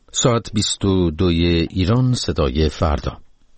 ساعت 22 ایران، صدای فردا.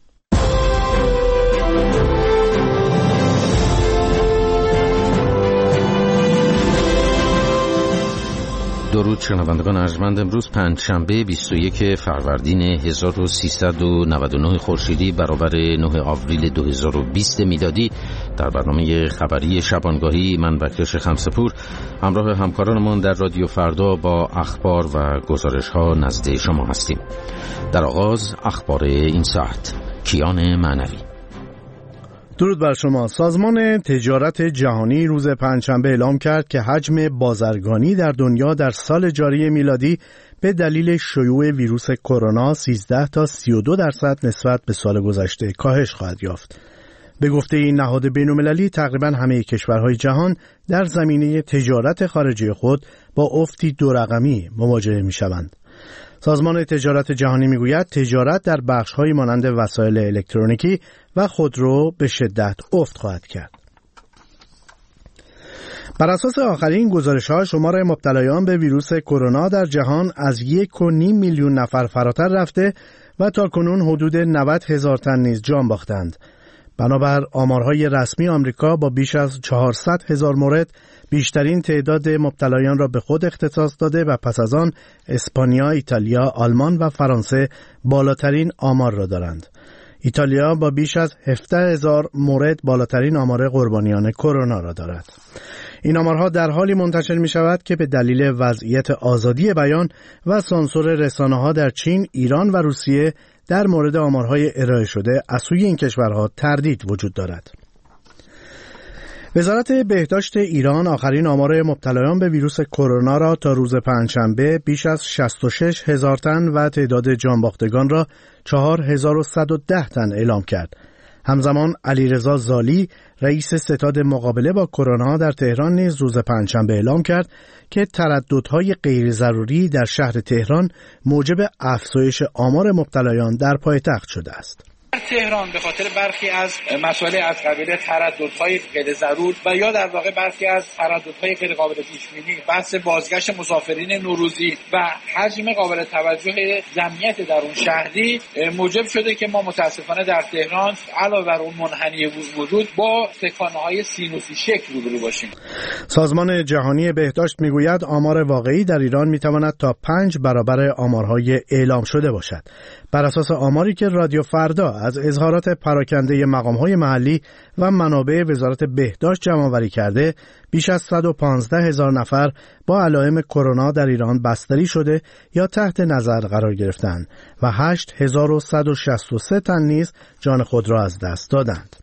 درود شنوندگان ارجمند. امروز پنجشنبه 21 فروردین 1399 خورشیدی برابر 9 آوریل 2020 میلادی در برنامه خبری شبانگاهی من بکرش خمسپور همراه همکارانمان در رادیو فردا با اخبار و گزارش‌ها نزد شما هستیم. در آغاز اخبار این ساعت. کیان معنوی. درود بر شما. سازمان تجارت جهانی روز پنجشنبه اعلام کرد که حجم بازرگانی در دنیا در سال جاری میلادی به دلیل شیوع ویروس کرونا 13 تا 32% نسبت به سال گذشته کاهش خواهد یافت. به گفته این نهاد بین‌المللی تقریباً همه کشورهای جهان در زمینه تجارت خارجی خود با افتی دو رقمی مواجه می‌شوند. سازمان تجارت جهانی میگوید تجارت در بخش‌های مانند وسایل الکترونیکی و خودرو به شدت افت خواهد کرد. بر اساس آخرین گزارش‌ها شمار مبتلایان به ویروس کرونا در جهان از 1.5 میلیون نفر فراتر رفته و تاکنون حدود 90,000 تن نیز جان باختند. بنابر آمارهای رسمی آمریکا با بیش از 400,000 مورد بیشترین تعداد مبتلایان را به خود اختصاص داده و پس از آن اسپانیا، ایتالیا، آلمان و فرانسه بالاترین آمار را دارند. ایتالیا با بیش از 17,000 مورد بالاترین آمار قربانیان کرونا را دارد. این آمارها در حالی منتشر می شود که به دلیل وضعیت آزادی بیان و سانسور رسانه‌ها در چین، ایران و روسیه در مورد آمارهای ارائه شده از سوی این کشورها تردید وجود دارد. وزارت بهداشت ایران آخرین آمار مبتلایان به ویروس کرونا را تا روز پنجشنبه بیش از 66,000 تن و تعداد جانباختگان را 4,110 تن اعلام کرد. همزمان علیرضا زالی رئیس ستاد مقابله با کرونا در تهران نیز روز پنجشنبه اعلام کرد که ترددهای غیر ضروری در شهر تهران موجب افزایش آمار مبتلایان در پایتخت شده است. تهران به خاطر برخی از مسائل از قبیل ترددهای غیر ضرور و یا در واقع برخی از ترددهای غیر قابل پیش بینی، بحث بازگشت مسافرین نوروزی و حجم قابل توجه جمعیت در اون شهری موجب شده که ما متاسفانه در تهران علاوه بر اون منحنی وجود با تکانه‌های سینوسی شکل روبرو باشیم. سازمان جهانی بهداشت میگوید آمار واقعی در ایران میتواند تا 5 برابر آمارهای اعلام شده باشد. بر اساس آماری که رادیو فردا از اظهارات پراکنده مقام‌های محلی و منابع وزارت بهداشت جمع‌آوری کرده، بیش از 115,000 نفر با علائم کرونا در ایران بستری شده یا تحت نظر قرار گرفتند و 8,163 تن نیز جان خود را از دست دادند.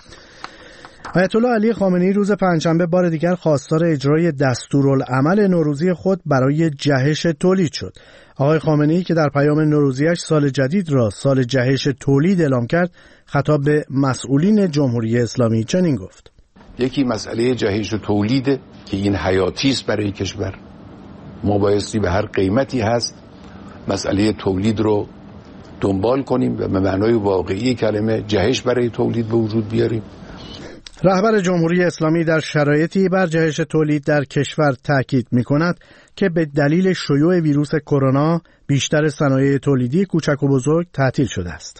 آیت الله علی خامنه‌ای روز پنجشنبه بار دیگر خواستار اجرای دستورالعمل نوروزی خود برای جهش تولید شد. آقای خامنه‌ای که در پیام نوروزیش سال جدید را سال جهش تولید اعلام کرد، خطاب به مسئولین جمهوری اسلامی چنین گفت: یکی مسئله جهش تولیده که این حیاتی است برای کشور. ما بایستی به هر قیمتی هست مسئله تولید رو دنبال کنیم و به معنای واقعی کلمه جهش برای تولید به وجود بیاریم. رهبر جمهوری اسلامی در شرایطی بر جهش تولید در کشور تاکید می‌کند که به دلیل شیوع ویروس کرونا بیشتر صنایع تولیدی کوچک و بزرگ تعطیل شده است.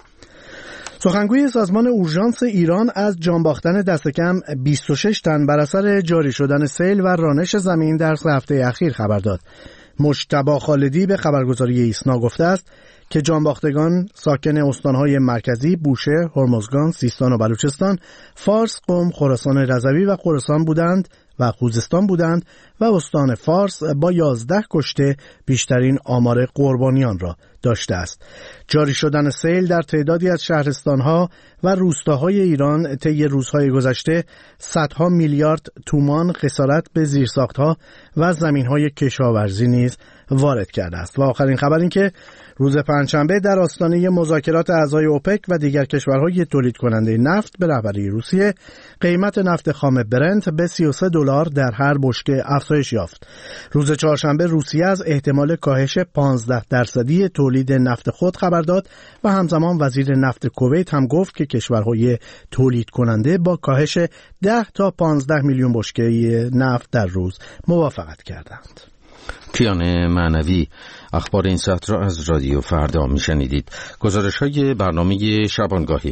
سخنگوی سازمان اورژانس ایران از جان باختن دست کم 26 تن بر اثر جاری شدن سیل و رانش زمین در 3 هفته اخیر خبر داد. مجتبی خالدی به خبرگزاری ایسنا گفته است که جانباختگان ساکن استانهای مرکزی، بوشهر، هرمزگان، سیستان و بلوچستان، فارس، قم، خراسان رضوی و خراسان بودند و خوزستان بودند و استان فارس با 11 کشته بیشترین آمار قربانیان را داشته است. جاری شدن سیل در تعدادی از شهرستانها و روستاهای ایران طی روزهای گذشته صدها میلیارد تومان خسارت به زیرساختها و زمینهای کشاورزی نیز وارد کرده است. و آخرین خبر این که روز پنجشنبه در آستانه مذاکرات اعضای اوپک و دیگر کشورهای تولید کننده نفت به رهبری روسیه قیمت نفت خام برنت به $33 در هر بشکه افزایش یافت. روز چهارشنبه روسیه از احتمال کاهش 15% تولید نفت خود خبر داد و همزمان وزیر نفت کویت هم گفت که کشورهای تولید کننده با کاهش 10 تا 15 میلیون بشکه نفت در روز موافقت کردند. کیان معنوی. اخبار این ساعت را از رادیو فردا میشنیدید. گزارش‌های برنامه شبانگاهی.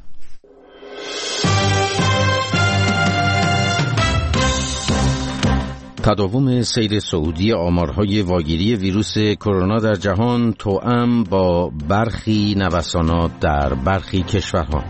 تداوم سیر سعودی آمارهای واگیری ویروس کرونا در جهان توأم با برخی نوسانات در برخی کشورها.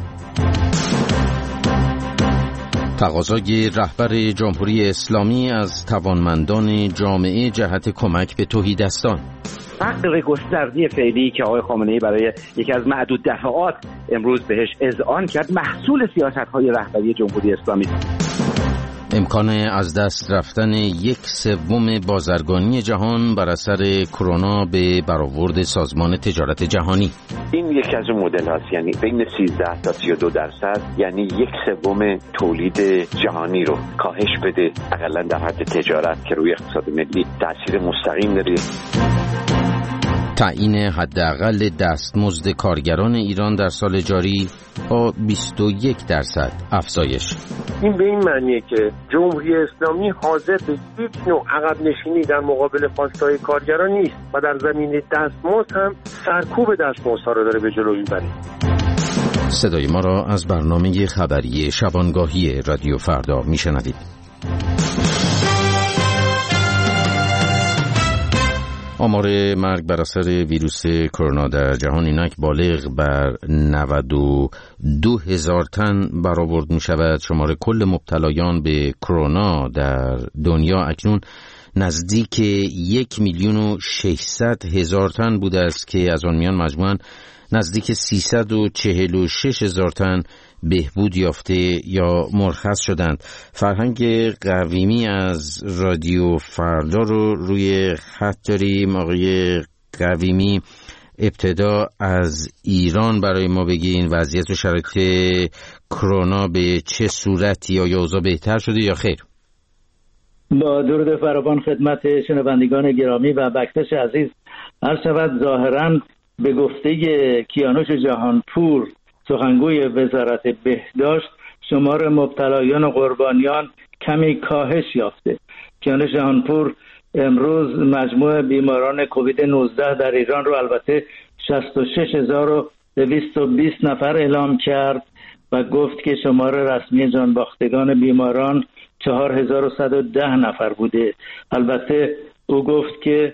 تقاضای رهبر جمهوری اسلامی از توانمندان جامعه جهت کمک به تهیدستان. فقر گسترده فعلی که آقای خامنه‌ای برای یکی از معدود دفعات امروز بهش اذعان کرد محصول سیاست‌های رهبری جمهوری اسلامی. امکان از دست رفتن 1/3 بازرگانی جهان بر اثر کرونا به برآورد سازمان تجارت جهانی. این یکی از اون مدل هاست، یعنی بین 13 تا 32%، یعنی 1/3 تولید جهانی رو کاهش بده، حداقل در حد تجارت که روی اقتصاد ملی تأثیر مستقیم داره. تعیین حداقل دستمزد کارگران ایران در سال جاری با 21% افزایش. این به این معنیه که جمهوری اسلامی حاضر به هیچ نوع عقب نشینی در مقابل خواستهای کارگران نیست و در زمینه دستمزد هم سرکوب دستمزدها رو داره به جلو میبره. صدای ما را از برنامه خبری شبانگاهی رادیو فردا میشنوید. آمار مرگ بر اثر ویروس کرونا در جهان اینک بالغ بر 92,000 تن برآورد می شود. شمار کل مبتلایان به کرونا در دنیا اکنون نزدیک 1,600,000 تن بوده است که از آن میان مجموعاً نزدیک 346,000 تن بهبود یافته یا مرخص شدند. فرهنگ قویمی از رادیو فردا رو روی خط داریم. آقای قویمی، ابتدا از ایران برای ما بگین وضعیت و شرایط کرونا به چه صورتی، یا اوضاع بهتر شده یا خیر؟ با درود فراوان خدمت شنوندگان گرامی و بکتش عزیز عرض شود ظاهراً به گفته کیانوش جهانپور سخنگوی وزارت بهداشت شمار مبتلایان و قربانیان کمی کاهش یافته. کیانوش جهانپور امروز مجموع بیماران کووید 19 در ایران رو البته 66,220 نفر اعلام کرد و گفت که شمار رسمی جانباختگان بیماران 4,110 نفر بوده. البته او گفت که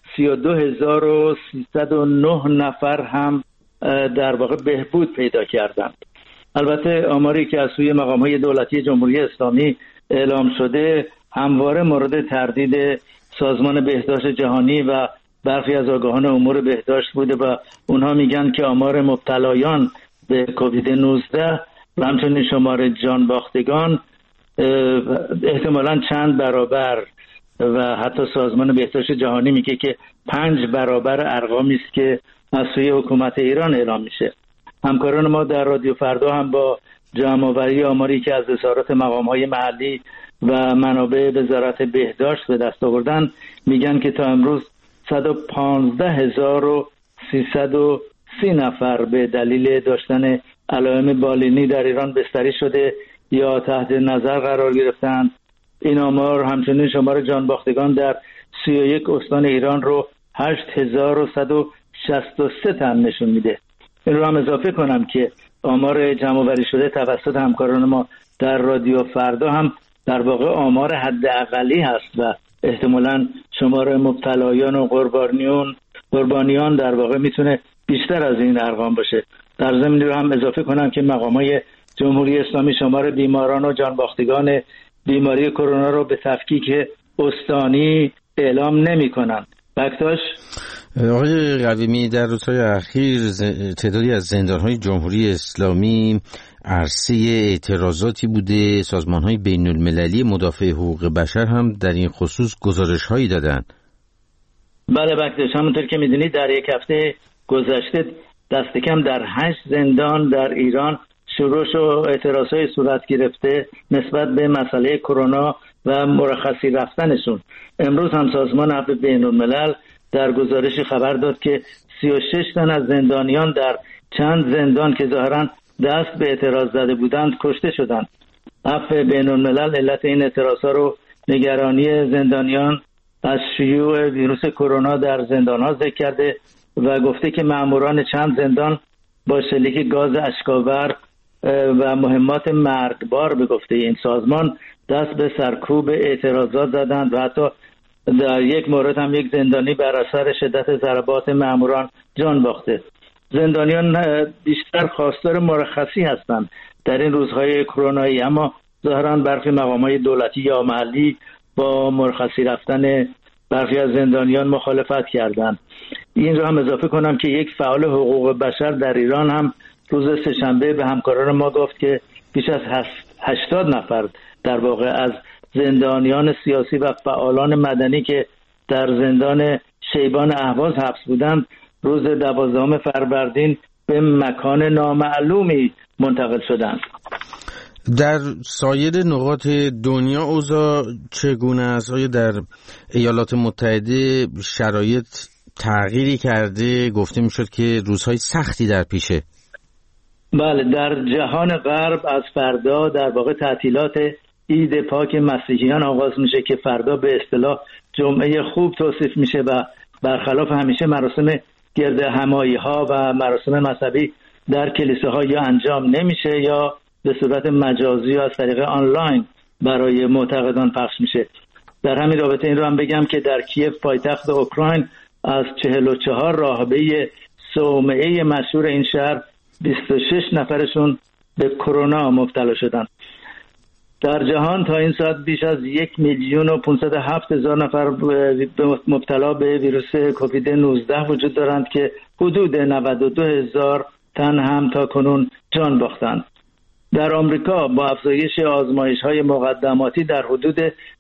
32,309 نفر هم در واقع بهبود پیدا کردند. البته آماری که از سوی مقام‌های دولتی جمهوری اسلامی اعلام شده همواره مورد تردید سازمان بهداشت جهانی و برخی از آگاهان امور بهداشت بوده و اونها میگن که آمار مبتلایان به کووید 19 و همچنین شمار جانباختگان احتمالاً چند برابر و حتی سازمان بهداشت جهانی میگه که 5 برابر ارقامی است که از سوی حکومت ایران اعلام میشه. همکاران ما در رادیو فردا هم با جمع‌آوری آماری که از وزارت مقام‌های محلی و منابع وزارت بهداشت به دست آوردن میگن که تا امروز 115,330 نفر به دلیل داشتن علائم بالینی در ایران بستری شده یا تحت نظر قرار گرفتند. این آمار همچنین شمار جانباختگان در 31 استان ایران رو 8,163 تن نشون میده. این رو هم اضافه کنم که آمار جمع‌آوری شده توسط همکاران ما در رادیو فردا هم در واقع آمار حداقلی هست و احتمالاً شمار مبتلایان و قربانیان در واقع میتونه بیشتر از این ارقام باشه. در ضمن رو هم اضافه کنم که مقامات جمهوری اسلامی شمار بیماران و جانباختگان بیماری کرونا رو به تفکیک استانی اعلام نمی‌کنند. بکتاش آقای قویمی، در روزهای اخیر تعدادی از زندان‌های جمهوری اسلامی عرصه اعتراضاتی بوده. سازمان‌های بین‌المللی مدافع حقوق بشر هم در این خصوص گزارش‌هایی دادن. بله بکتاش، همونطور که می‌دونید در یک هفته گذشته دست کم در 8 زندان در ایران شورش و اعتراضهای صورت گرفته نسبت به مسئله کرونا و مرخصی رفتنشون. امروز هم سازمان عفو بین‌الملل در گزارشی خبر داد که 36 تن از زندانیان در چند زندان که ظاهراً دست به اعتراض زده بودند کشته شدند. عفو بین‌الملل علت این اعتراضها رو نگرانی زندانیان از شیوع ویروس کرونا در زندان‌ها ذکر کرده و گفته که ماموران چند زندان با شلیک گاز اشک‌آور و مهمات مرگبار به گفته این سازمان دست به سرکوب اعتراضات زدند و حتی در یک مورد هم یک زندانی بر اثر شدت ضربات ماموران جان باخته. زندانیان بیشتر خواستار مرخصی هستند در این روزهای کرونایی، اما ظاهراً برخی مقامات دولتی یا محلی با مرخصی رفتن برخی از زندانیان مخالفت کردند. این رو هم اضافه کنم که یک فعال حقوق بشر در ایران هم روز سه‌شنبه به همکاران ما گفت که بیش از 80 نفر در واقع از زندانیان سیاسی و فعالان مدنی که در زندان شیبان اهواز حبس بودند روز 12 فروردین به مکان نامعلومی منتقل شدند. در سایر نقاط دنیا اوضاع چگونه است؟ آیا در ایالات متحده شرایط تغییری کرده؟ گفته میشد که روزهای سختی در پیشه. بله، در جهان غرب از فردا در واقع تعطیلات عید پاک مسیحیان آغاز میشه که فردا به اصطلاح جمعه خوب توصیف میشه و برخلاف همیشه مراسم گرد همایی ها و مراسم مذهبی در کلیساها یا انجام نمیشه یا به صورت مجازی یا از طریق آنلاین برای معتقدان پخش میشه. در همین رابطه این رو هم بگم که در کیف پایتخت اوکراین از 44 راهبه صومعه مشهور این شهر 26 نفرشون به کرونا مبتلا شدن. در جهان تا این ساعت بیش از 1,507,000 نفر مبتلا به ویروس کووید 19 وجود دارند که حدود 92,000 تن هم تا کنون جان باختند. در آمریکا با افزایش آزمایش‌های مقدماتی در حدود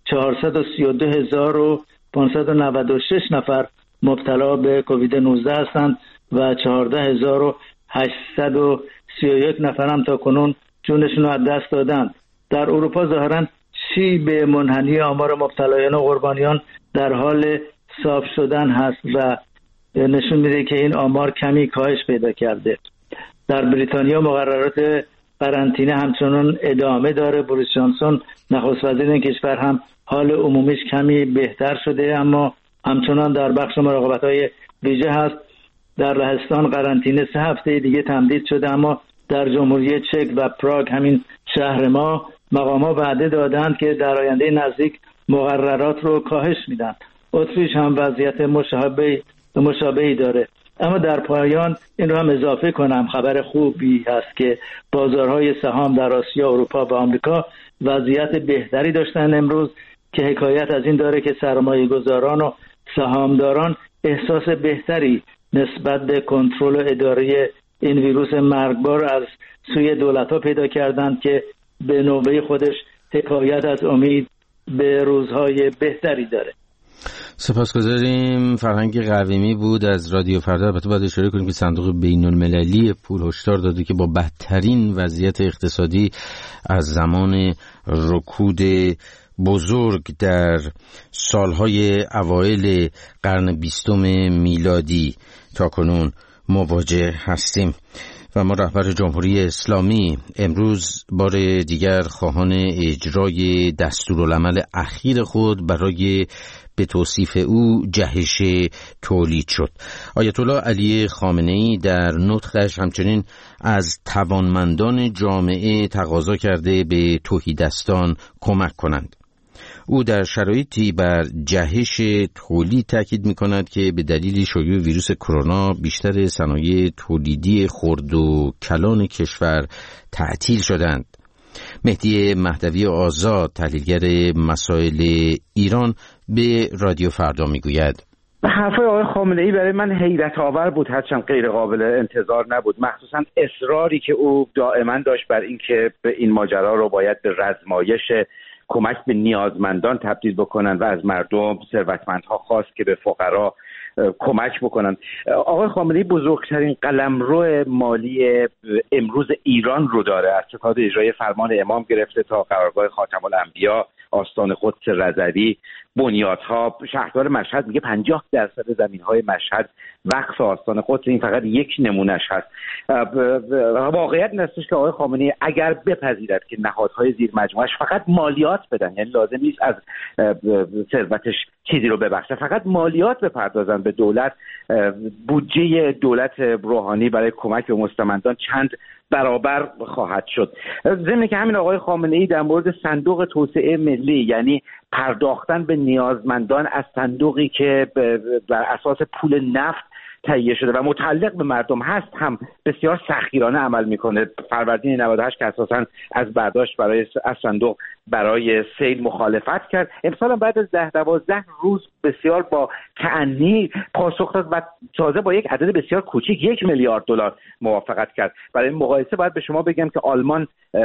432,596 نفر مبتلا به کووید 19 هستند و 14,831 نفر هم تا کنون جونشون رو از دست دادند. در اروپا ظاهراً شیب منحنی آمار مبتلایان و قربانیان در حال صاف شدن هست و نشون میده که این آمار کمی کاهش پیدا کرده. در بریتانیا مقررات قرنطینه همچنان ادامه داره. بوریس جانسون نخست وزیر این کشور هم حال عمومیش کمی بهتر شده اما همچنان در بخش مراقبت‌های ویژه هست. در لهستان قرنطینه 3 هفته دیگه تمدید شده اما در جمهوری چک و پراگ همین شهر ما مقام‌ها وعده دادند که در آینده نزدیک مقررات رو کاهش میدن. اتریش هم وضعیت مشابهی داره. اما در پایان این رو هم اضافه کنم خبر خوبی هست که بازارهای سهام در آسیا، اروپا و آمریکا وضعیت بهتری داشتن امروز که حکایت از این داره که سرمایه‌گذاران و سهامداران احساس بهتری نسبت به کنترل و اداره این ویروس مرگبار از سوی دولت‌ها پیدا کردند که به نوبه خودش حکایت از امید به روزهای بهتری داره. سپاسگزاریم. فرهنگ قویمی بود از رادیو فردا. البته باید اشاره کنیم که صندوق بین‌المللی پول هشدار داده که با بدترین وضعیت اقتصادی از زمان رکود بزرگ در سالهای اوایل قرن 20 میلادی تا کنون مواجه هستیم و ما رهبر جمهوری اسلامی امروز بار دیگر خواهان اجرای دستورالعمل اخیر خود برای به توصیف او جهش تولید شد. آیت الله علی خامنه‌ای در نطقش همچنین از توانمندان جامعه تقاضا کرده به تهیدستان کمک کنند. او در شرایطی بر جهش تولید تاکید می‌کند که به دلیل شیوع ویروس کرونا بیشتر صنایع تولیدی خرد و کلان کشور تعطیل شدند. مهدی مهدوی آزاد تحلیلگر مسائل ایران به رادیو فردا میگوید حرفای آقای خامنه‌ای برای من حیرت آور بود، هرچند غیر قابل انتظار نبود، مخصوصا اصراری که او دائما داشت بر این که به این ماجرا رو باید به رزمایش کمک به نیازمندان تبدیل بکنن و از مردم ثروتمندها خواست که به فقرا کمک بکنن. آقای خامنه‌ای بزرگترین قلمرو مالی امروز ایران رو داره، از ستاد اجرای فرمان امام گرفته تا قرارگاه خاتم الانبیا آستان قدس رضوی، بنیادها. شهردار مشهد میگه 50% زمین‌های مشهد وقف آستان قدس. این فقط یک نمونهش هست. واقعیت این هستش که آقای خامنه‌ای اگر بپذیرد که نهادهای زیر مجموعه‌اش فقط مالیات بدن، یعنی لازم نیست از ثروتش چیزی رو ببخشه، فقط مالیات بپردازن به دولت، بودجه دولت روحانی برای کمک به مستمندان چند برابر خواهد شد. ضمن که همین آقای خامنه‌ای در مورد صندوق توسعه ملی، یعنی پرداختن به نیازمندان از صندوقی که بر اساس پول نفت تهیه شده و متعلق به مردم هست، هم بسیار سختگیرانه عمل میکنه. فروردین 98 که اساساً از برداشت از صندوق برای سیل مخالفت کرد، امسال بعد از 10-12 روز بسیار با تأنی پاسخ داد و تازه با یک عدد بسیار کوچیک $1 میلیارد موافقت کرد. برای مقایسه باید به شما بگم که آلمان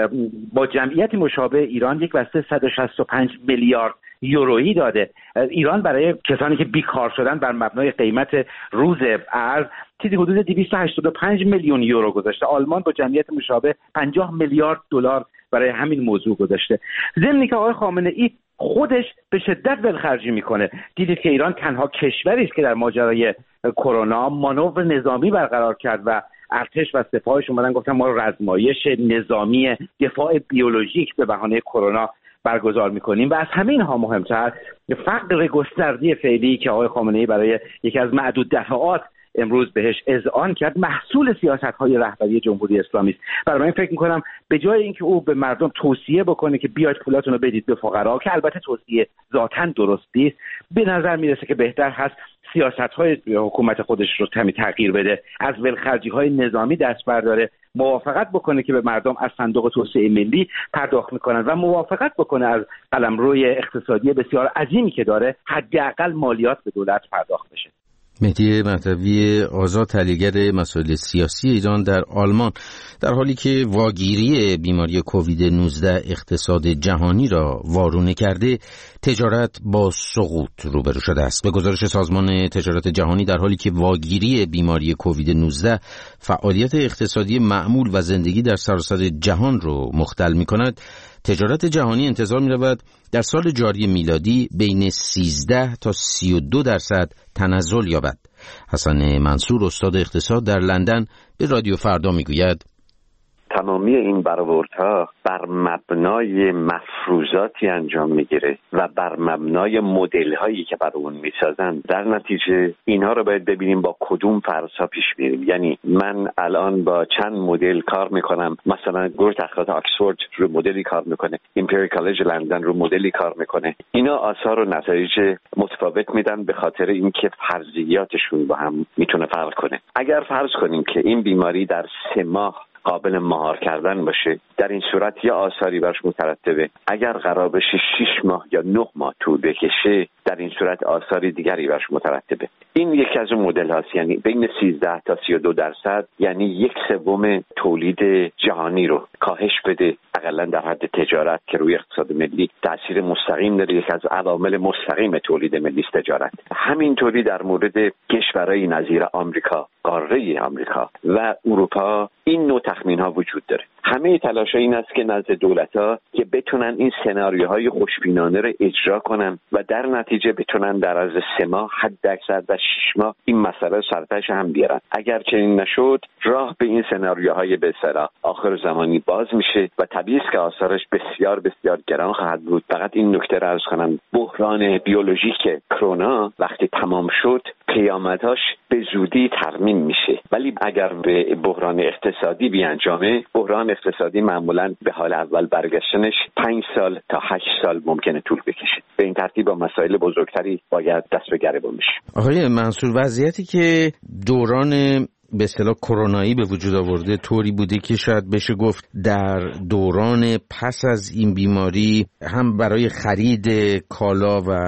با جمعیتی مشابه ایران یک وسیله 165 میلیارد یورویی داده. ایران برای کسانی که بیکار شدن بر مبنای قیمت روز ارز چیزی حدود 285 میلیون یورو گذاشته. آلمان با جمعیت مشابه 50 میلیارد دلار برای همین موضوع گذاشته. ضمن که آقای خامنه‌ای خودش به شدت ولخرجی میکنه. دیدید که ایران تنها کشوری است که در ماجرای کرونا مانور نظامی برقرار کرد و ارتش و سپاهش اومدن گفتن ما رزمایش نظامی دفاع بیولوژیک به بهانه کرونا برگزار میکنیم. و از همین ها مهمتر فقر گسترده فعلی که آقای خامنه‌ای برای یکی از معدود دفعات امروز بهش اذعان کرد محصول سیاست‌های رهبری جمهوری اسلامی است. برای من فکر می‌کنم به جای اینکه او به مردم توصیه بکنه که بیاید پولاتون رو بدید به فقرا، که البته توصیه ذاتاً درست نیست، به نظر میرسه که بهتر هست سیاست‌های حکومت خودش رو کمی تغییر بده، از ولخرجی‌های نظامی دست برداره، موافقت بکنه که به مردم از صندوق توسعه ملی پرداخت میکنن و موافقت بکنه از قلمروی اقتصادی بسیار عظیمی که داره حداقل مالیات به دولت پرداخت بشه. مهدی مهدوی آزاد، تحلیلگر مسائل سیاسی ایران در آلمان، در حالی که واگیری بیماری کووید 19 اقتصاد جهانی را وارونه کرده، تجارت با سقوط روبرو شده است. به گزارش سازمان تجارت جهانی، در حالی که واگیری بیماری کووید 19 فعالیت اقتصادی معمول و زندگی در سراسر جهان را مختل می‌کند، تجارت جهانی انتظار می‌رود در سال جاری میلادی بین 13 تا 32% تنزل یابد. حسن منصور، استاد اقتصاد در لندن، به رادیو فردا میگوید تمامی این برآوردها بر مبنای مفروضاتی انجام میگیره و بر مبنای مدل هایی که بر اون میسازن. در نتیجه اینها رو باید ببینیم با کدوم فرضها پیش میریم. یعنی من الان با چند مدل کار میکنم، مثلا گروه تحقیقات آکسفورد رو مدلی کار میکنه، ایمپریال کالج لندن رو مدلی کار میکنه. اینا آثار و نتایج متفاوت میدن به خاطر اینکه فرضیاتشون با هم میتونه فرق کنه. اگر فرض کنیم که این بیماری در 3 ماه قابل مهار کردن باشه، در این صورت یه آثاری برش مترتبه. اگر قرار بشه 6 ماه یا 9 ماه طول بکشه، در این صورت آثاری دیگری برش مترتبه. این یکی از اون مدل هاست، یعنی بین 13 تا 32%، یعنی 1/3 تولید جهانی رو کاهش بده، حداقل در حد تجارت که روی اقتصاد ملی تاثیر مستقیم داره. یکی از عوامل مستقیم تولید ملی است تجارت. همینطوری در مورد کشورهای نظیر آمریکا، قاره آمریکا و اروپا این نوع تخمین‌ها وجود داره. همه تلاش‌ها این است که نزد دولت‌ها که بتونن این سناریوهای خوشبینانه رو اجرا کنن و در نتیجه بتونن در عرض 3 ماه حداکثر در 6 ماه این مسئله سرپش هم بیارن. اگر چنین نشد، راه به این سناریوهای به اصطلاح آخر زمانی باز میشه و طبیعی است که آثارش بسیار بسیار گران خواهد بود. فقط این نکته رو عرض کنم، بحران بیولوژیک کرونا وقتی تمام شد، قیامتاش به زودی ترمیم میشه. ولی اگر به بحران اقتصادی بیانجامه، بحران اقتصادی معمولا به حال اول برگشتنش 5 سال تا 8 سال ممکنه طول بکشه. به این ترتیب با مسائل بزرگتری باید دست به گریبان بشه. آقای منصور، وضعیتی که دوران به اصطلاح کرونایی به وجود آورده طوری بوده که شاید بشه گفت در دوران پس از این بیماری هم برای خرید کالا و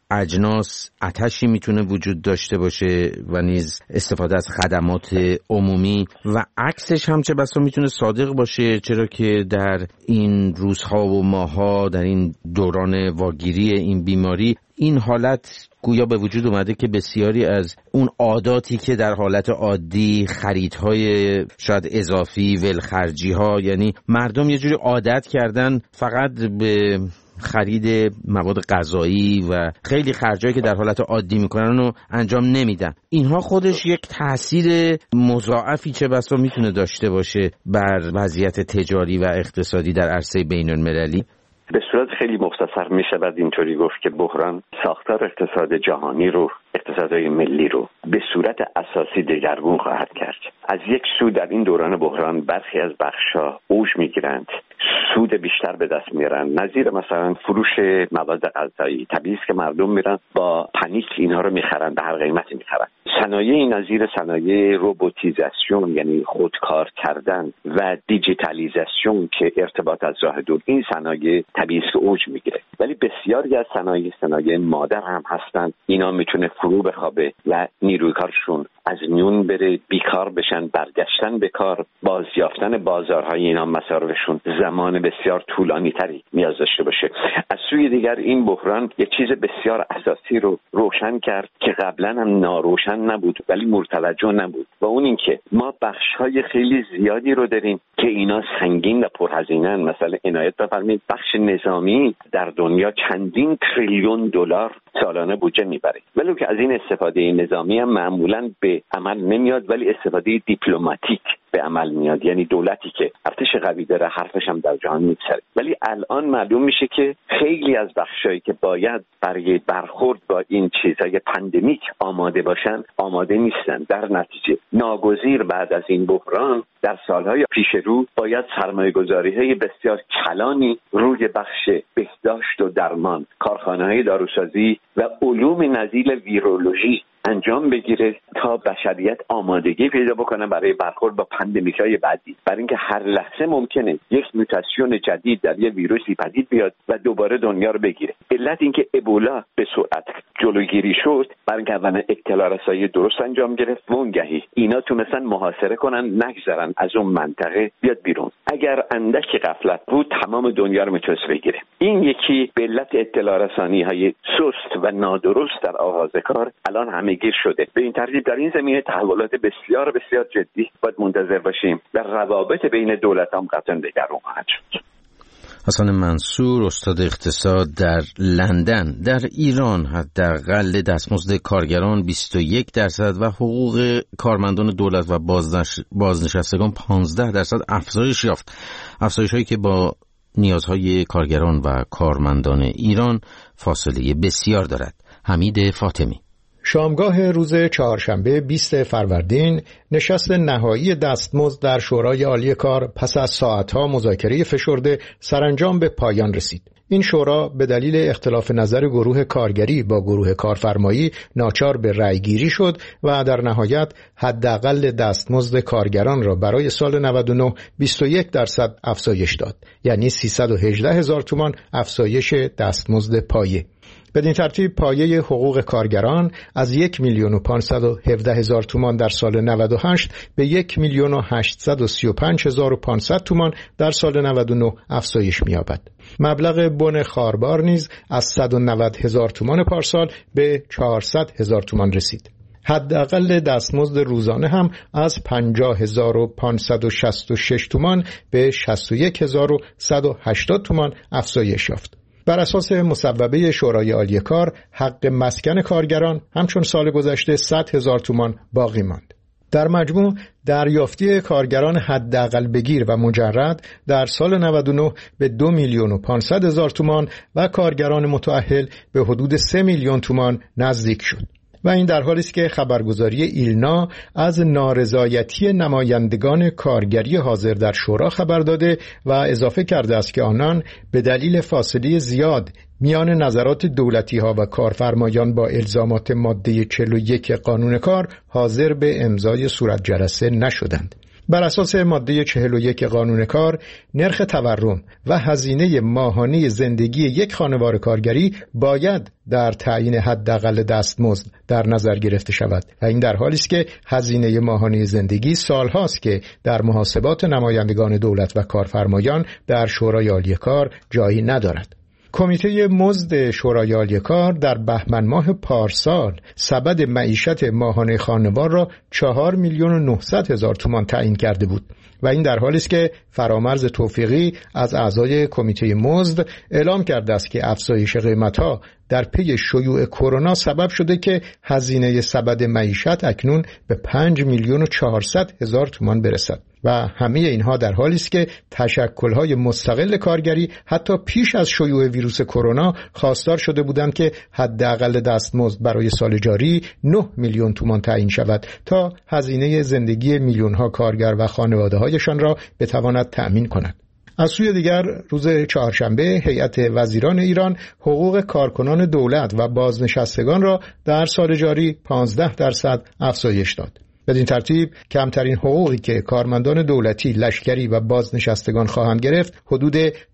اجناس آتشی میتونه وجود داشته باشه و نیز استفاده از خدمات عمومی و عکسش هم چه بسا میتونه صادق باشه، چرا که در این روزها و ماهها در این دوران واگیری این بیماری این حالت گویا به وجود اومده که بسیاری از اون عاداتی که در حالت عادی خریدهای شاید اضافی، ولخرجی‌ها، یعنی مردم یه جوری عادت کردن فقط به خرید مواد غذایی و خیلی خرجایی که در حالت عادی میکنن رو انجام نمیدن. اینها خودش یک تأثیر مضاعفی چه بسا میتونه داشته باشه بر وضعیت تجاری و اقتصادی در عرصه بین‌المللی. به صورت خیلی مختصر می شود اینطوری گفت که بحران ساختار اقتصاد جهانی رو، اقتصادهای ملی رو به صورت اساسی دگرگون خواهد کرد. از یک سو در این دوران بحران برخی از بخش‌ها اوج می‌گیرند، سود بیشتر به دست میارن، نظیر مثلا فروش مواد غذایی. طبیعی است که مردم میرن با پنیک اینها رو میخرن، به هر قیمتی میخرن. صنایع نظیر صنایع روبوتیزاسیون یعنی خودکار کردن و دیجیتالیزاسیون که ارتباط از راه دور، این صنایع طبیعی است که اوج میگیره. ولی بسیاری از صنایع مادر هم هستند، اینا میتونه فرو بخوابه و نیروی کارشون از میون بره، بیکار بشن، برگشتن به کار، بازیافتن بازارهای اینا مصارفشون زمان بسیار طولانی تری نیاز داشته باشه. از سوی دیگر این بحران یک چیز بسیار اساسی رو روشن کرد که قبلا هم ناروشن نبود ولی مرتوجه نبود و اون این که ما بخش‌های خیلی زیادی رو داریم که اینا سنگین و پرهزینه‌اند. مثلا عنایت بفرمایید بخش نظامی در دنیا چندین تریلیون دلار سالانه بودجه میبره، ولی که از این استفاده نظامی هم معمولاً به عمل نمیاد ولی استفاده دیپلماتیک به عمل میاد، یعنی دولتی که ارتش قوی داره حرفش هم در جهان میگذره. ولی الان معلوم میشه که خیلی از بخشایی که باید برای برخورد با این چیزهای پاندمیک آماده باشن آماده نیستن. در نتیجه ناگزیر بعد از این بحران در سالهای پیش رو باید سرمایه‌گذاری‌های بسیار کلانی روی بخش بهداشت و درمان، کارخانه‌های داروسازی و علوم نظیر ویرولوژی انجام بگیره تا بشریت آمادگی پیدا بکنه برای برخورد با پاندمیک‌های بعدی، برای اینکه هر لحظه ممکنه یک موتاسیون جدید در یک ویروسی پدید بیاد و دوباره دنیا رو بگیره. علت اینکه ابولا به سرعت جلوگیری شد برای اینکه اولا اطلاع رسانی درست انجام گرفت و اونگهی اینا تونستن محاصره کنن، نگذارن از اون منطقه بیاد بیرون. اگر اندکی غفلت بود تمام دنیا رو میتونست بگیره. این یکی به علت اطلاع رسانی‌های سست و نادرست در آغاز کار الان همه‌گیر شده. به این ترتیب در این زمینه تحولات بسیار بسیار جدی باید منتظر باشیم و روابط بین دولت‌ها هم قطعاً دگرگون خواهد شد. حسن منصور، استاد اقتصاد در لندن. در ایران حداقل دستمزد کارگران 21% و حقوق کارمندان دولت و بازنشستگان 15% افزایش یافت. افزایش‌هایی که با نیازهای کارگران و کارمندان ایران فاصله بسیار دارد. حمید فاطمی. شامگاه روز چهارشنبه 20 فروردین نشست نهایی دستمزد در شورای عالی کار پس از ساعتها مذاکره فشرده سرانجام به پایان رسید. این شورا به دلیل اختلاف نظر گروه کارگری با گروه کارفرمایی ناچار به رأیگیری شد و در نهایت حداقل دستمزد کارگران را برای سال 99 21% افزایش داد، یعنی 318,000 تومان افزایش دستمزد پایه. بدین ترتیب پایه حقوق کارگران از 1,517,000 تومان در سال 98 به 1,835,500 تومان در سال 99 افزایش می‌یابد. مبلغ بن خاربار نیز از 190,000 تومان پارسال به 400,000 تومان رسید. حداقل دستمزد روزانه هم از 50,566 تومان به 61,180 تومان افزایش یافت. بر اساس مصوبه شورای عالی کار، حق مسکن کارگران همچون سال گذشته 100,000 تومان باقی ماند. در مجموع دریافتی کارگران حداقل بگیر و مجرد در سال 99 به 2,500,000 تومان و کارگران متأهل به حدود 3 میلیون تومان نزدیک شد. و این در حالی است که خبرگزاری ایلنا از نارضایتی نمایندگان کارگری حاضر در شورا خبر داده و اضافه کرده است که آنان به دلیل فاصله زیاد میان نظرات دولتی ها و کارفرمایان با الزامات ماده 41 قانون کار حاضر به امضای صورت جلسه نشدند. بر اساس ماده 41 قانون کار، نرخ تورم و هزینه ماهانه زندگی یک خانوار کارگری باید در تعیین حداقل دستمزد در نظر گرفته شود و این در حالی است که هزینه ماهانه زندگی سالهاست که در محاسبات نمایندگان دولت و کارفرمایان در شورای عالی کار جایی ندارد. کمیته مزد شورای عالی کار در بهمن ماه پارسال سبد معیشت ماهانه خانوار را 4,900,000 تومان تعیین کرده بود و این در حالی است که فرامرز توفیقی از اعضای کمیته مزد اعلام کرده است که افزایش قیمت‌ها در پی شیوع کرونا سبب شده که هزینه سبد معیشت اکنون به 5,400,000 تومان برسد و همه اینها در حالی است که تشکل‌های مستقل کارگری حتی پیش از شیوع ویروس کرونا خواستار شده بودند که حداقل دستمزد برای سال جاری 9 میلیون تومان تعیین شود تا هزینه زندگی میلیون‌ها کارگر و خانواده‌هایشان را بتواند تأمین کند. از سوی دیگر روز چهارشنبه هیئت وزیران ایران حقوق کارکنان دولت و بازنشستگان را در سال جاری 15% افزایش داد. بدین ترتیب کمترین حقوقی که کارمندان دولتی، لشکری و بازنشستگان خواهند گرفت حدود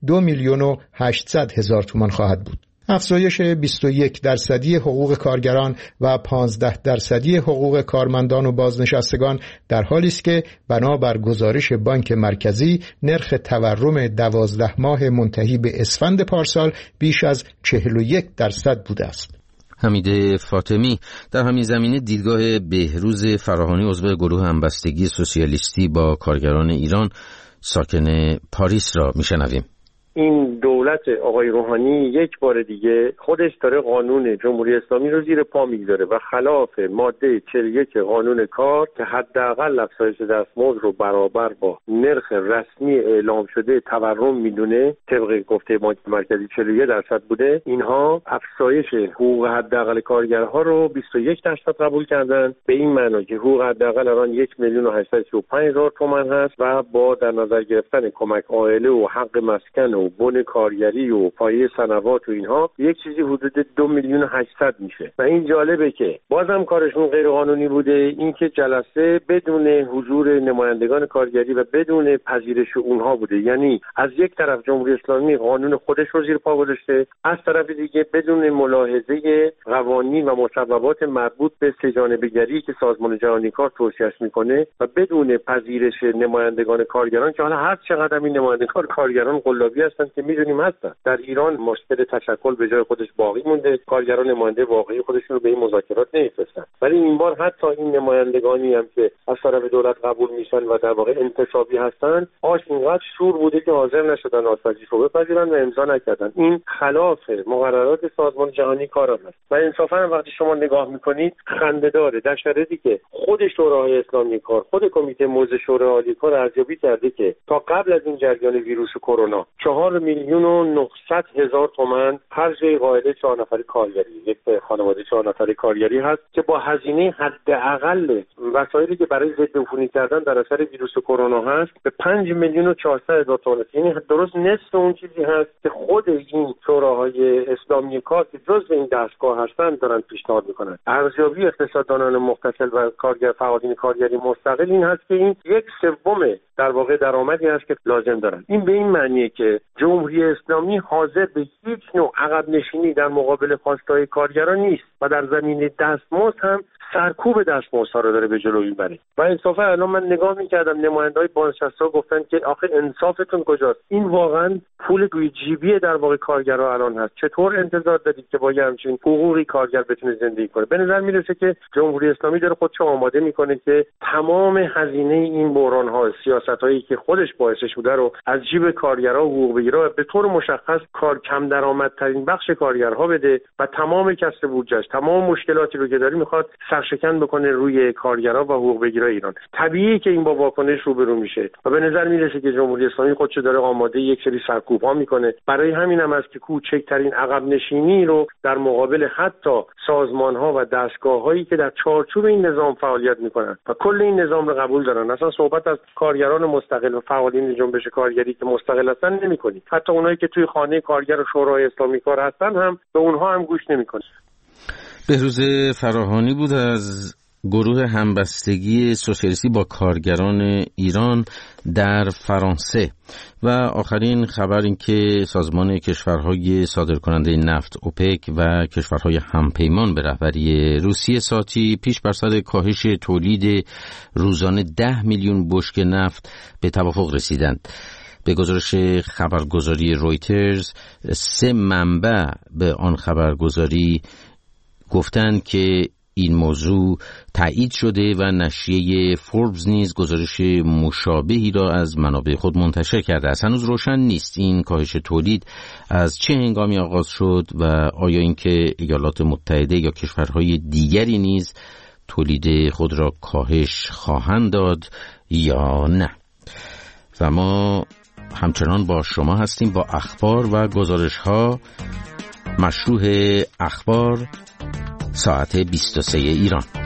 2,800,000 تومان خواهد بود. افزایش 21% حقوق کارگران و 15% حقوق کارمندان و بازنشستگان در حالی است که بنابر گزارش بانک مرکزی نرخ تورم 12 ماه منتهی به اسفند پارسال بیش از 41% بوده است. حمید فاطمی در همین زمینه دیدگاه بهروز فراهانی عضو گروه همبستگی سوسیالیستی با کارگران ایران ساکن پاریس را میشنویم. این دولت آقای روحانی یک بار دیگه خودش داره قانون جمهوری اسلامی رو زیر پا میگذاره و خلاف ماده 41 قانون کار که حداقل افزایش دستمزد رو برابر با نرخ رسمی اعلام شده تورم میدونه، طبق گفته بانک مرکزی 41% بوده، اینها افزایش حقوق حداقل کارگرها رو 21% قبول کردن، به این معنی که حقوق حداقل الان 1,835,000 تومان هست و با در نظر گرفتن کمک عائله و حق مسکن و بن کارگری و پایه صنوات و اینها یک چیزی حدود 2,800,000 میشه و این جالبه که بازم کارشون غیر قانونی بوده، اینکه جلسه بدون حضور نمایندگان کارگری و بدون پذیرش اونها بوده. یعنی از یک طرف جمهوری اسلامی قانون خودش رو زیر پا گذاشته، از طرف دیگه بدون ملاحظه قوانین و مصوبات مربوط به سه‌جانبه‌گری که سازمان جهانی کار توصیه‌اش میکنه و بدون پذیرش نمایندگان کارگران که حالا هر چقدر این نمایندگان کارگران قلابی هستن که میدونیم هستن، در ایران مشکل تشکل به جای خودش باقی مونده، کارگران نماینده واقعی خودشون رو به این مذاکرات نمیفرستن. ولی این بار حتی این نمایندگانی هم که از طرف دولت قبول میشن و در واقع انتصابی هستن، آش اینقدر شور بوده که حاضر نشدن آشپزیش رو بپذیرن و امضا نکردن. این خلاف مقررات سازمان جهانی کار است و انصافا وقتی شما نگاه میکنید خنده داره، در شرایطی که خود شورای اسلامی کار، خود کمیته مزد شورای عالی کار ارزیابی کرده که تا قبل از این جریان ویروس کرونا 4,900,000 تومان خرج قاعده 4 نفری کارگری، یک خانواده 4 نفری کارگری هست که با هزینه حداقل وسایلی که برای ضد عفونی کردن در اثر ویروس کرونا هست به 5,400,000 تومان، یعنی درست نصف اون چیزی هست که خود این شوراهای اسلامی کار که جزء این دستگاه هستن دارن پیشنهاد میکنن. ارزیابی اقتصاددانان متصل و کارگر فعالین کارگری مستقل این هست که این 1/3 در واقع درآمدی هست که لازم دارن. این به این معنیه که جمهوری اسلامی حاضر به هیچ نوع عقب نشینی در مقابل خواستهای کارگران نیست و در زمینه دستمزد هم سرکوب دستمزدها رو داره به جلو میبره. و انصافا الان من نگاه میکردم نماینده‌های بازنشسته گفتن که آخه انصافتون کجاست؟ این واقعا پول گوی جیبی در واقع کارگرها الان هست. چطور انتظار دارید که با همچین حقوقی کارگر بتونه زندگی کنه؟ به نظر میرسه که جمهوری اسلامی داره خودشو آماده میکنه که تمام هزینه این بحران‌ها، سیاستایی که خودش باعثش بوده رو از جیب کارگرها و حقوق بگیرا به طور مشخص کار کم درآمدترین بخش کارگرها بده و تمام کسر بودجه‌اش، تمام مشکلاتی رو که داره میخواد سرشکن بکنه روی کارگرها و حقوق بگیرا ایران. طبیعیه که این با واکنش روبرو میشه و به نظر میرسه که جمهوری اسلامی خودشو داره آماده یک سری سرکوب‌ها میکنه. برای همین هم است که کوچکترین عقب نشینی رو در مقابل حتی سازمان‌ها و دستگاه‌هایی که در چارچوب این نظام فعالیت میکنن و کل این نظام رو قبول دارن، اصلا صحبت از کارگران مستقل و فعالین جنبش کارگری که مستقل هستن نمی‌کنی. حتی اونایی که توی خانه کارگر و شورای اسلامی کار هستن هم به اونها هم گوش نمی‌کنن. بهروز فراهانی بود از گروه همبستگی سوسیالیستی با کارگران ایران در فرانسه. و آخرین خبر این که سازمان کشورهای صادرکننده نفت اوپک و کشورهای همپیمان به رهبری روسیه ساعتی پیش بر سر کاهش تولید روزانه 10 میلیون بشکه نفت به توافق رسیدند. به گزارش خبرگزاری رویترز 3 منبع به آن خبرگزاری گفتند که این موضوع تایید شده و نشریه فوربس نیز گزارش مشابهی را از منابع خود منتشر کرده است. هنوز روشن نیست این کاهش تولید از چه هنگامی آغاز شد و آیا اینکه ایالات متحده یا کشورهای دیگری نیز تولید خود را کاهش خواهند داد یا نه. و ما همچنان با شما هستیم با اخبار و گزارش ها. مشروع اخبار ساعت 23 ایران.